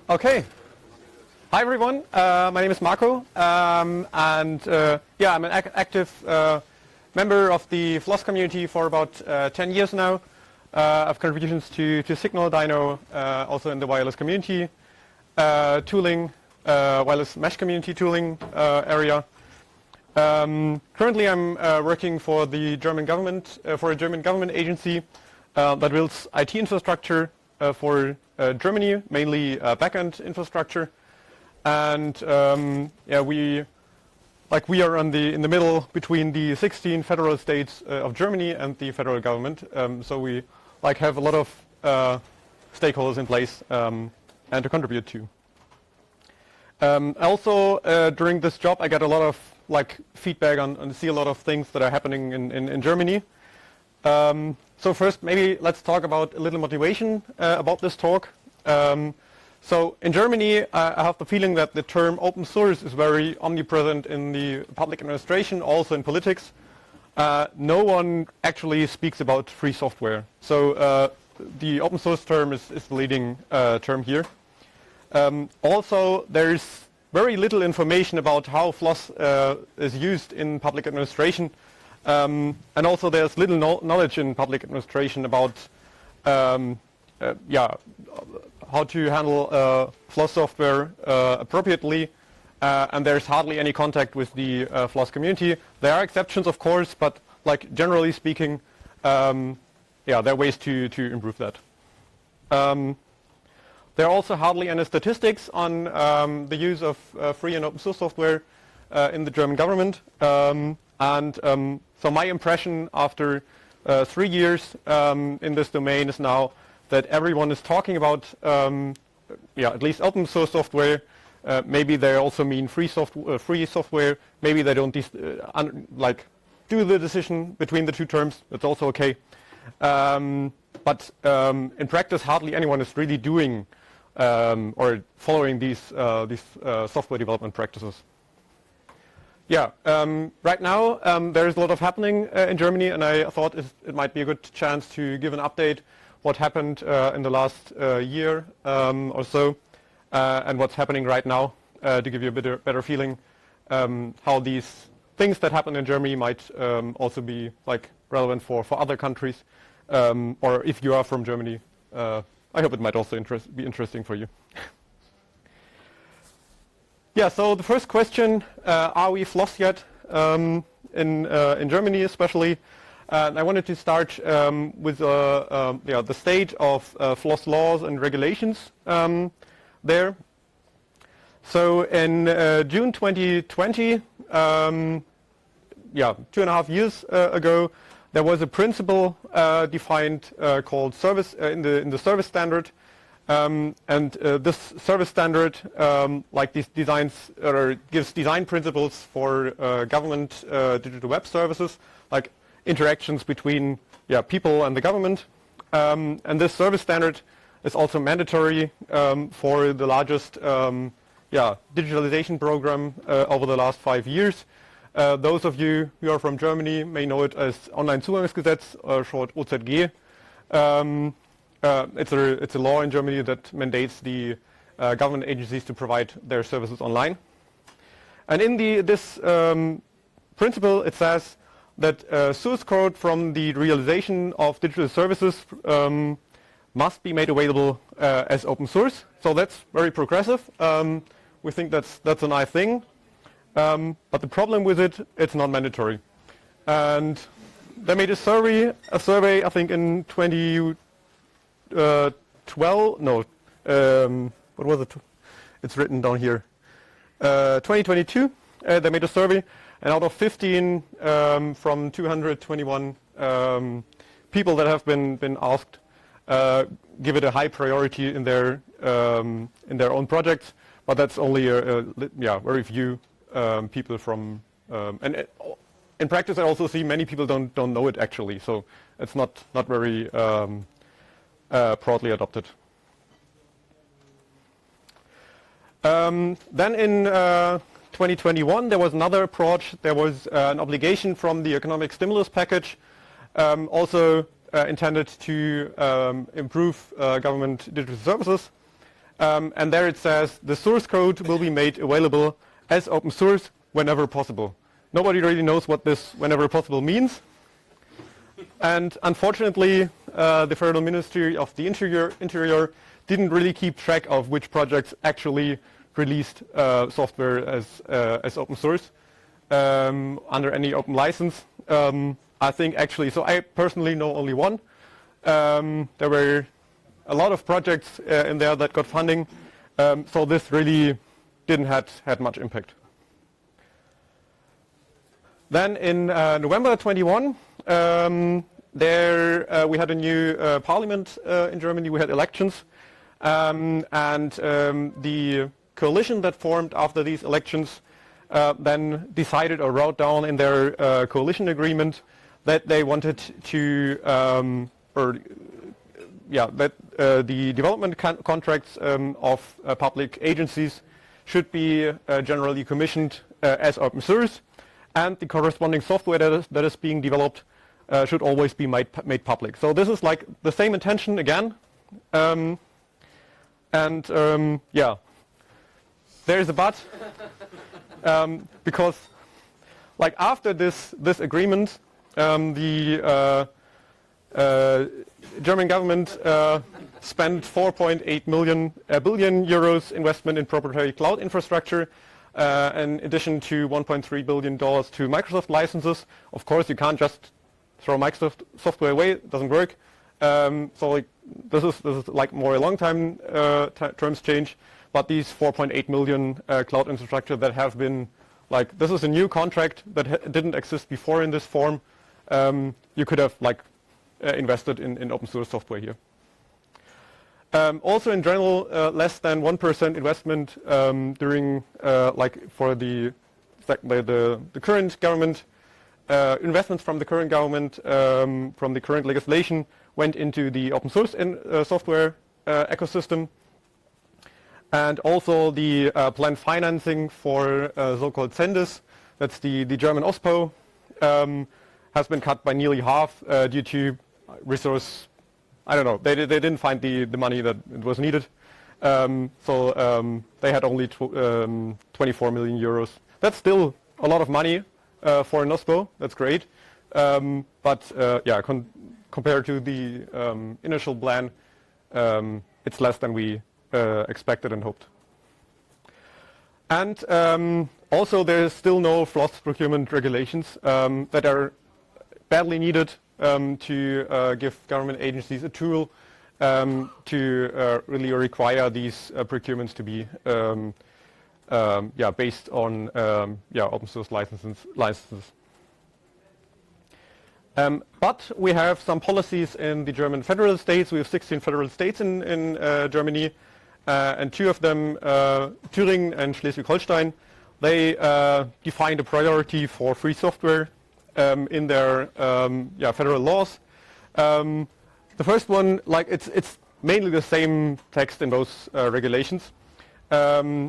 Okay. Hi everyone. My name is Marco, and I'm an active member of the FLOSS community for about 10 years now. I've contributions to Signal, Dino, also in the wireless community, tooling, wireless mesh community tooling area. Currently, I'm working for the German government, for a German government agency that builds IT infrastructure for Germany, mainly backend infrastructure. And we are in the middle between the 16 federal states of Germany and the federal government. So we have a lot of stakeholders in place and to contribute to. Also, during this job, I get a lot of feedback and see a lot of things that are happening in Germany. So first, maybe let's talk about a little motivation about this talk. So in Germany, I have the feeling that the term open source is very omnipresent in the public administration, also in politics. No one actually speaks about free software. So the open source term is the leading term here. Also, there's very little information about how FLOSS is used in public administration. And also there's little knowledge in public administration about how to handle FLOSS software appropriately. And there's hardly any contact with the FLOSS community. There are exceptions, of course, but generally speaking, there are ways to improve that. There are also hardly any statistics on the use of free and open source software in the German government. So my impression after 3 years in this domain is now that everyone is talking about at least open source software. Maybe they also mean free software. Maybe they don't do the decision between the two terms. That's also okay. But in practice, hardly anyone is really doing or following these software development practices. Right now there is a lot of happening in Germany, and I thought it might be a good chance to give an update what happened in the last year or so, and what's happening right now to give you a better feeling how these things that happen in Germany might also be relevant for other countries, or if you are from Germany. I hope it might also be interesting for you. So the first question, are we FLOSS yet in Germany especially? I wanted to start with the state of FLOSS laws and regulations there. So in June 2020, 2.5 years ago, there was a principle defined called service in the service standard. This service standard gives design principles for government digital web services, like interactions between people and the government. And this service standard is also mandatory for the largest digitalization program over the last 5 years. Those of you who are from Germany may know it as Onlinezugangsgesetz, short OZG. It's a law in Germany that mandates the government agencies to provide their services online. And in this principle, it says that source code from the realization of digital services must be made available as open source. So that's very progressive. We think that's a nice thing. But the problem with it's not mandatory. And they made a survey I think in 2012, what was it? It's written down here. 2022, they made a survey, and out of 15 from 221 people that have been asked, give it a high priority in their own projects. But that's only very few people from. And in practice, I also see many people don't know it actually. So it's not very broadly adopted. Then in 2021, there was another approach. There was an obligation from the economic stimulus package, also intended to improve government digital services. And there it says the source code will be made available as open source whenever possible. Nobody really knows what this whenever possible means. And unfortunately, the Federal Ministry of the Interior didn't really keep track of which projects actually released software as open source under any open license. I think actually, so I personally know only one. There were a lot of projects in there that got funding, so this really didn't had much impact. Then in November 21, we had a new parliament in Germany. We had elections, and the coalition that formed after these elections then decided or wrote down in their coalition agreement that they wanted to, the development contracts of public agencies should be generally commissioned as open source, and the corresponding software that is being developed should always be made public. So this is like the same intention again, there's a but, because like after this agreement, the German government spent 4.8 billion euros investment in proprietary cloud infrastructure, in addition to $1.3 billion to Microsoft licenses. Of course, you can't just throw Microsoft software away; it doesn't work. So like this is like more a long time terms change. But these 4.8 million cloud infrastructure that have been like, this is a new contract that didn't exist before in this form. You could have like invested in open source software here. Also in general, less than 1% investment during like for the current government, investments from the current government, from the current legislation went into the open source software ecosystem. And also the planned financing for so-called CENDES, that's the German OSPO, has been cut by nearly half due to resource, I don't know, they didn't find the money that it was needed. So they had only 24 million euros. That's still a lot of money for an OSPO, that's great. Compared to the initial plan, it's less than we expected and hoped. And also there is still no FLOSS procurement regulations that are badly needed to give government agencies a tool to really require these procurements to be based on open source licenses. But we have some policies in the German federal states. We have 16 federal states in Germany, and two of them, Thüringen and Schleswig-Holstein, they defined a priority for free software in their federal laws. The first one, like it's mainly the same text in both regulations. The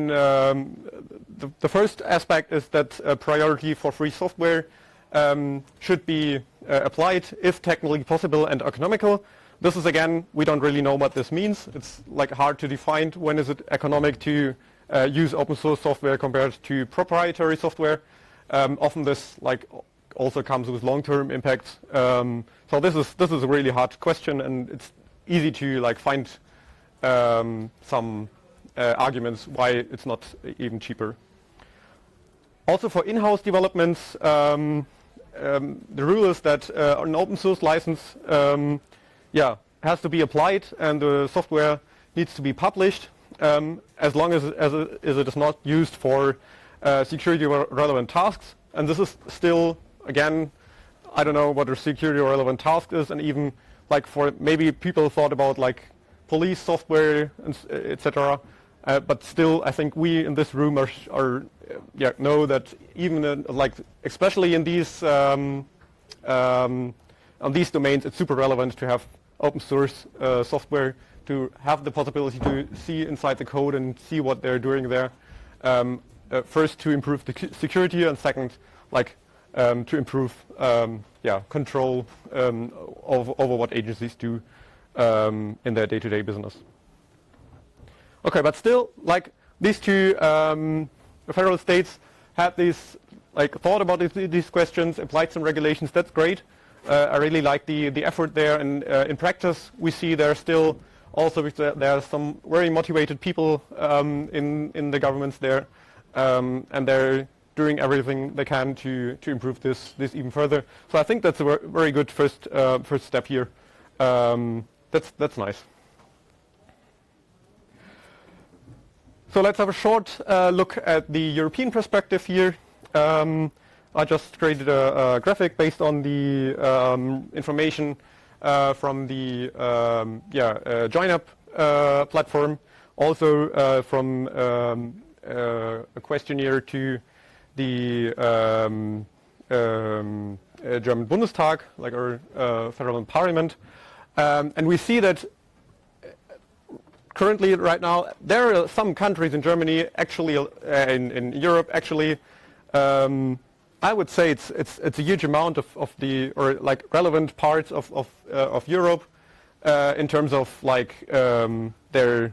first aspect is that a priority for free software should be applied if technically possible and economical. This is again, we don't really know what this means. It's like hard to define when is it economic to use open source software compared to proprietary software. Often this like also comes with long-term impacts. So this is a really hard question, and it's easy to like find some arguments why it's not even cheaper. Also for in-house developments, the rule is that an open source license has to be applied, and the software needs to be published as long as it is not used for security relevant tasks. And this is still, again, I don't know what a security relevant task is, and even like for maybe people thought about like police software and etc. But still, I think we in this room know that even like especially in these on these domains, it's super relevant to have open source software, to have the possibility to see inside the code and see what they're doing there. First, to improve the security, and second, like to improve control over what agencies do in their day-to-day business. Okay, but still, like these two federal states had these, like thought about these questions, applied some regulations. That's great. I really like the effort there, and in practice, we see there are still also there are some very motivated people in the governments there, and they're doing everything they can to improve this even further. So I think that's a very good first step here. That's nice. So let's have a short look at the European perspective here. I just created a graphic based on the information from the JoinUp platform, also from a questionnaire to the German Bundestag, like our federal parliament, and we see that currently, right now, there are some countries in Germany, actually, in Europe, actually. I would say it's a huge amount of the, or like relevant parts of Europe in terms of like their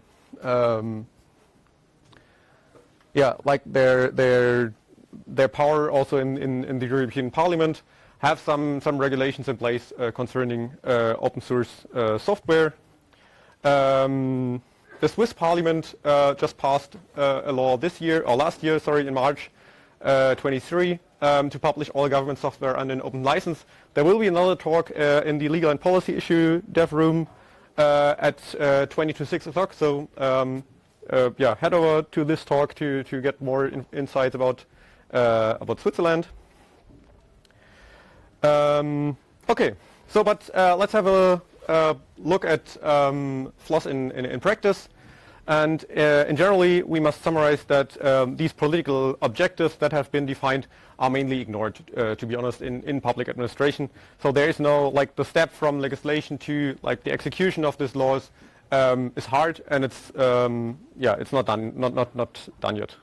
power also in the European Parliament, have some regulations in place concerning open source software. The Swiss Parliament just passed a law last year, in March 23, to publish all government software under an open license. There will be another talk in the Legal and Policy Issue Dev Room at 20 to 6 o'clock. So head over to this talk to get more insights about Switzerland. Okay, so but let's have a look at FLOSS in practice. And in generally, we must summarize that these political objectives that have been defined are mainly ignored, to be honest, in public administration. So there is no, like, the step from legislation to like the execution of these laws is hard, and it's it's not done yet.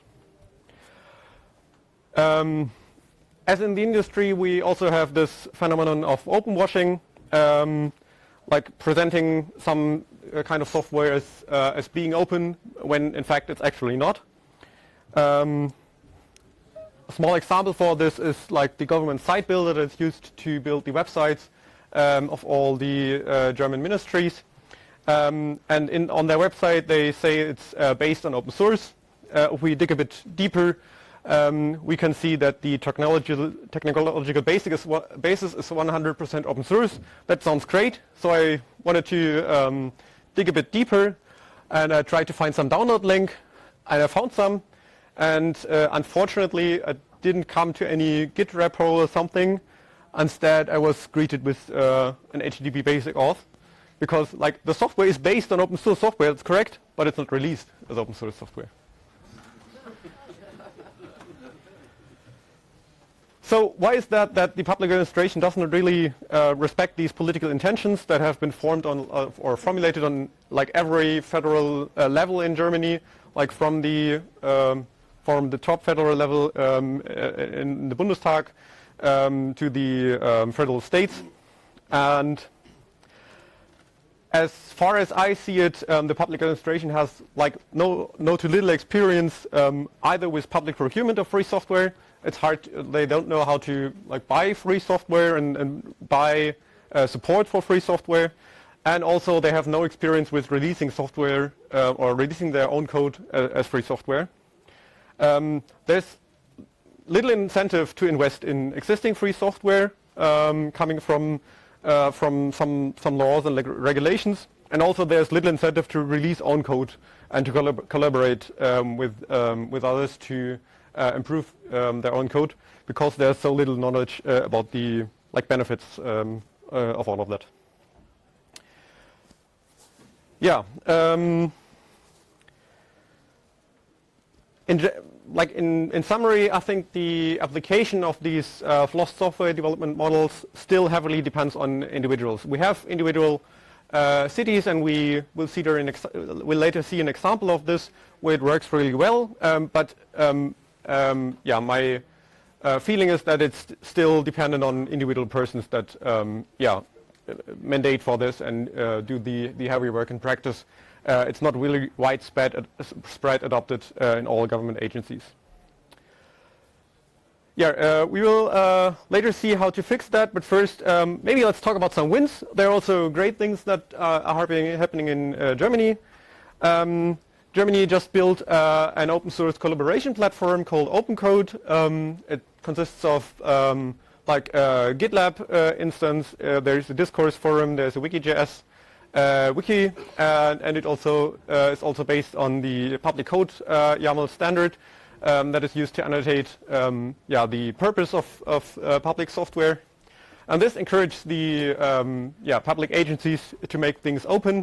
As in the industry, we also have this phenomenon of open washing, like presenting some kind of software as being open when in fact it's actually not. A small example for this is like the government site builder that's used to build the websites of all the German ministries. And on their website they say it's based on open source. If we dig a bit deeper, we can see that the technological basis is 100% open source. That sounds great. So I wanted to dig a bit deeper, and I tried to find some download link, and I found some. And unfortunately, I didn't come to any Git repo or something. Instead, I was greeted with an HTTP basic auth, because like the software is based on open source software. That's correct, but it's not released as open source software. So why is that the public administration doesn't really respect these political intentions that have been formed on or formulated on like every federal level in Germany, like from the top federal level in the Bundestag to the federal states? And as far as I see it, the public administration has like no to little experience either with public procurement of free software. It's hard. They don't know how to like buy free software and buy support for free software, and also they have no experience with releasing software or releasing their own code as free software. There's little incentive to invest in existing free software coming from some laws and regulations, and also there's little incentive to release own code and to collaborate with others to improve their own code, because there's so little knowledge about the like benefits of all of that. Yeah. In summary, I think the application of these FLOSS software development models still heavily depends on individuals. We have individual cities, and we will see we'll later see an example of this where it works really well. My feeling is that it's still dependent on individual persons that mandate for this and do the heavy work in practice. it's not really widespread adopted in all government agencies. Yeah, we will later see how to fix that, but first maybe let's talk about some wins. There are also great things that are happening in Germany. Germany just built an open source collaboration platform called OpenCode. It consists of like a GitLab instance, there's a discourse forum, there's a Wiki.js wiki, and it also is also based on the public code YAML standard that is used to annotate the purpose of public software. And this encourages the public agencies to make things open.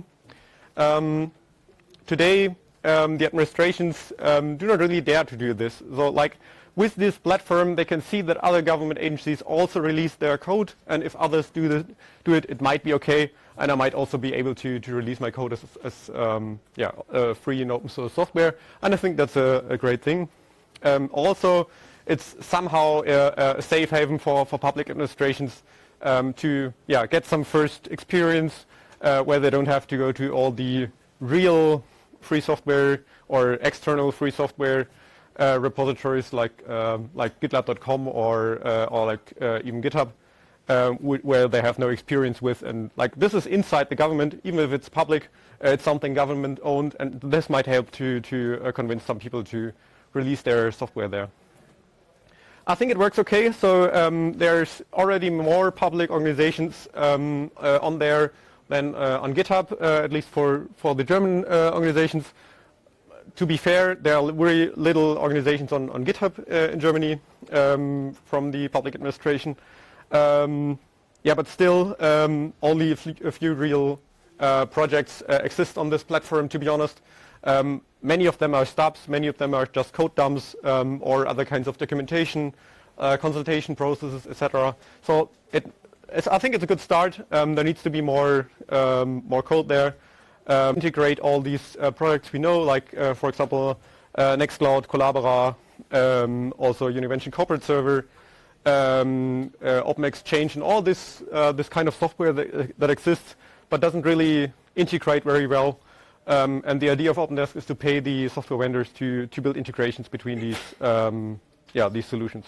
Today, the administrations do not really dare to do this. So, like with this platform, they can see that other government agencies also release their code, and if others do it, it might be okay, and I might also be able to release my code as free and open source software, and I think that's a great thing. Also, it's somehow a safe haven for public administrations to get some first experience where they don't have to go to all the real free software or external free software repositories like GitLab.com or like even GitHub, where they have no experience with. And like this is inside the government, even if it's public, it's something government owned, and this might help to convince some people to release their software there. I think it works okay. So there's already more public organizations on there than on GitHub, at least for the German organizations. To be fair, there are very little organizations on GitHub in Germany from the public administration. But still, only a few real projects exist on this platform, to be honest. Many of them are stubs, many of them are just code dumps or other kinds of documentation, consultation processes, etc. So I think it's a good start. There needs to be more code there. Integrate all these products we know, like for example Nextcloud, Collabora, also Univention Corporate Server, Open Exchange, and all this kind of software that exists but doesn't really integrate very well. And the idea of OpenDesk is to pay the software vendors to build integrations between these solutions.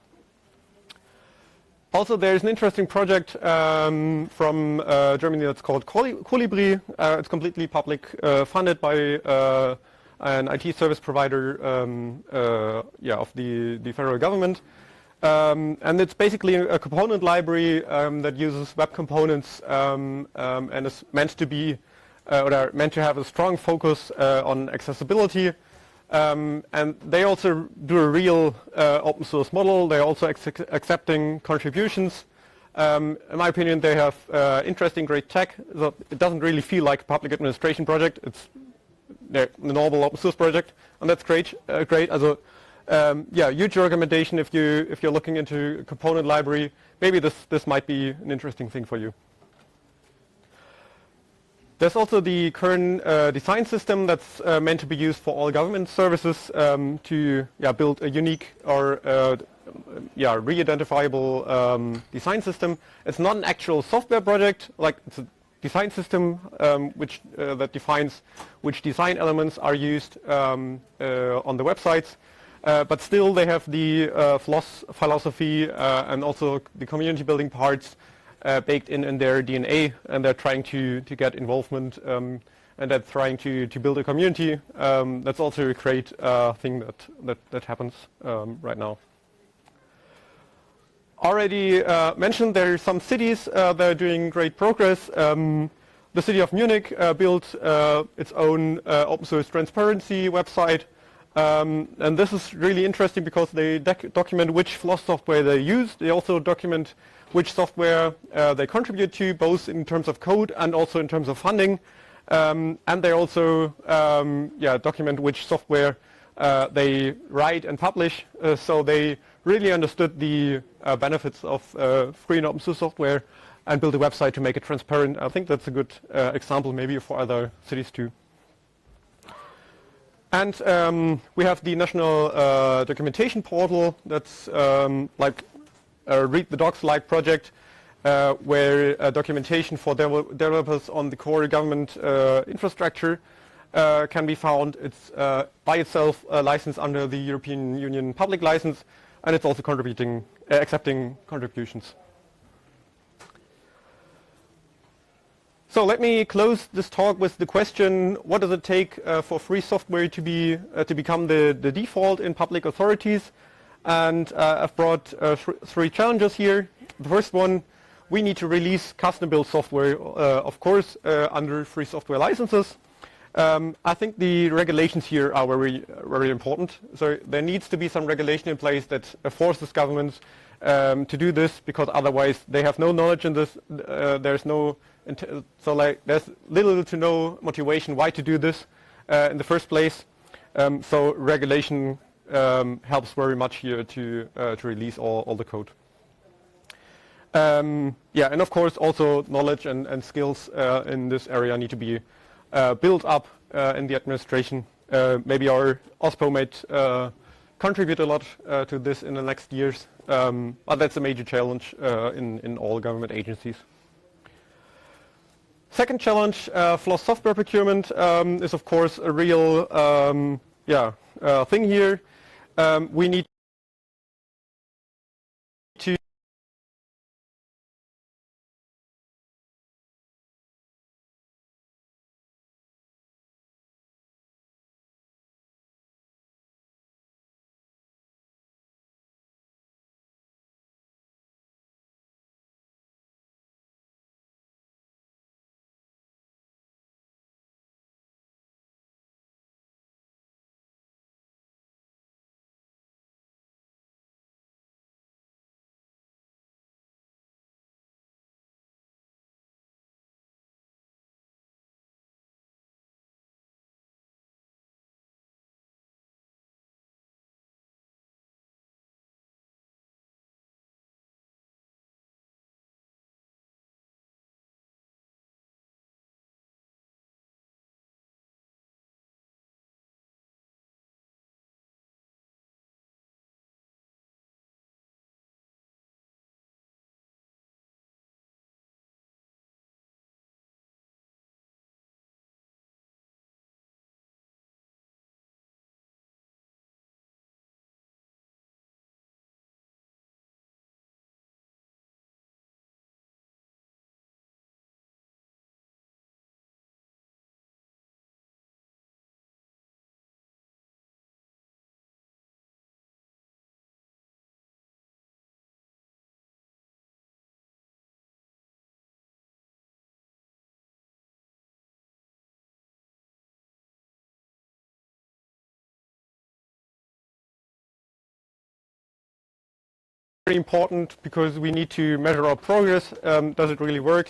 Also, there's an interesting project from Germany that's called Colibri. It's completely public, funded by an IT service provider of the federal government. And it's basically a component library that uses web components and is meant to be meant to have a strong focus on accessibility. And they also do a real open source model. They're also accepting contributions. In my opinion, they have interesting, great tech. So it doesn't really feel like a public administration project. It's the normal open source project, and that's great. Also, huge recommendation if you're looking into a component library. Maybe this might be an interesting thing for you. There's also the Kern design system that's meant to be used for all government services to build a unique or re-identifiable design system. It's not an actual software project, like it's a design system that defines which design elements are used on the websites. But still they have the philosophy and also the community building parts baked in their DNA, and they're trying to get involvement and they're trying to build a community. That's also a great thing that happens right now. Already mentioned, there are some cities that are doing great progress. The city of Munich built its own open source transparency website. And this is really interesting because they document which Floss software they use. They also document which software they contribute to, both in terms of code and also in terms of funding. And they also document which software they write and publish. So they really understood the benefits of free and open source software and built a website to make it transparent. I think that's a good example maybe for other cities too. And we have the national documentation portal that's like a Read the Docs-like project where documentation for developers on the core government infrastructure can be found. It's by itself licensed under the European Union public license, and it's also accepting contributions. So let me close this talk with the question: what does it take for free software to become the default in public authorities? And I've brought three challenges here. The first one: we need to release custom-built software, of course, under free software licenses. I think the regulations here are very, very important. So there needs to be some regulation in place that forces governments to do this, because otherwise they have no knowledge in this. There's little to no motivation why to do this in the first place. So regulation helps very much here to release all the code. Yeah, and of course also knowledge and skills in this area need to be built up in the administration. Maybe our OSPO might contribute a lot to this in the next years, but that's a major challenge in all government agencies. Second challenge, for software procurement, is of course a real thing here. We need to very important, because we need to measure our progress. Does it really work?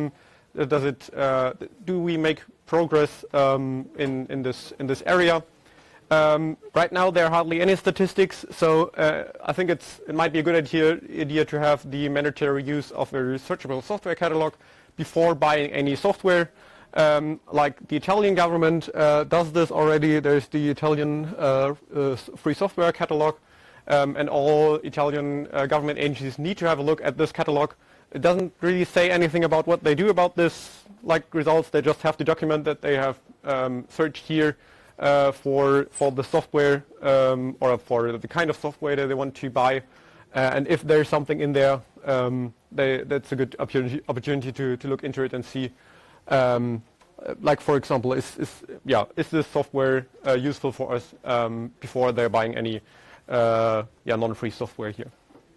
Do we make progress in this area? Right now there are hardly any statistics, so I think it might be a good idea to have the mandatory use of a searchable software catalog before buying any software. Like the Italian government does this already. There's the Italian free software catalog. And all Italian government agencies need to have a look at this catalog. It doesn't really say anything about what they do about this, like results. They just have to document that they have searched here for the software or for the kind of software that they want to buy. And if there's something in there, that's a good opportunity to look into it and see. Like, for example, is this software useful for us before they're buying any non-free software here.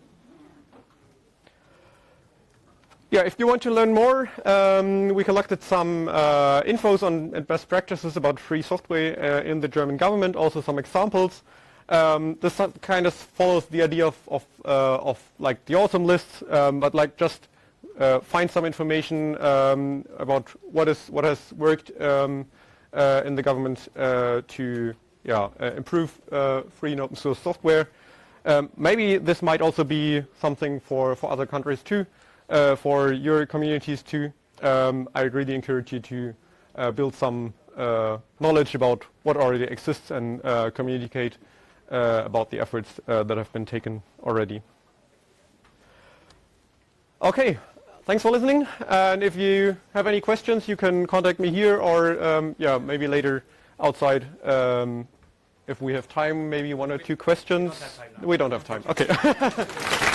Yeah, if you want to learn more, we collected some infos on best practices about free software in the German government, also some examples. This kind of follows the idea of like the awesome list, but like just find some information about what has worked in the government to improve free and open source software. Maybe this might also be something for other countries too, for your communities too. I really encourage you to build some knowledge about what already exists and communicate about the efforts that have been taken already. Okay, thanks for listening. And if you have any questions, you can contact me here or yeah, maybe later outside. If we have time, maybe one or two questions. We don't have time now. We don't have time. Okay.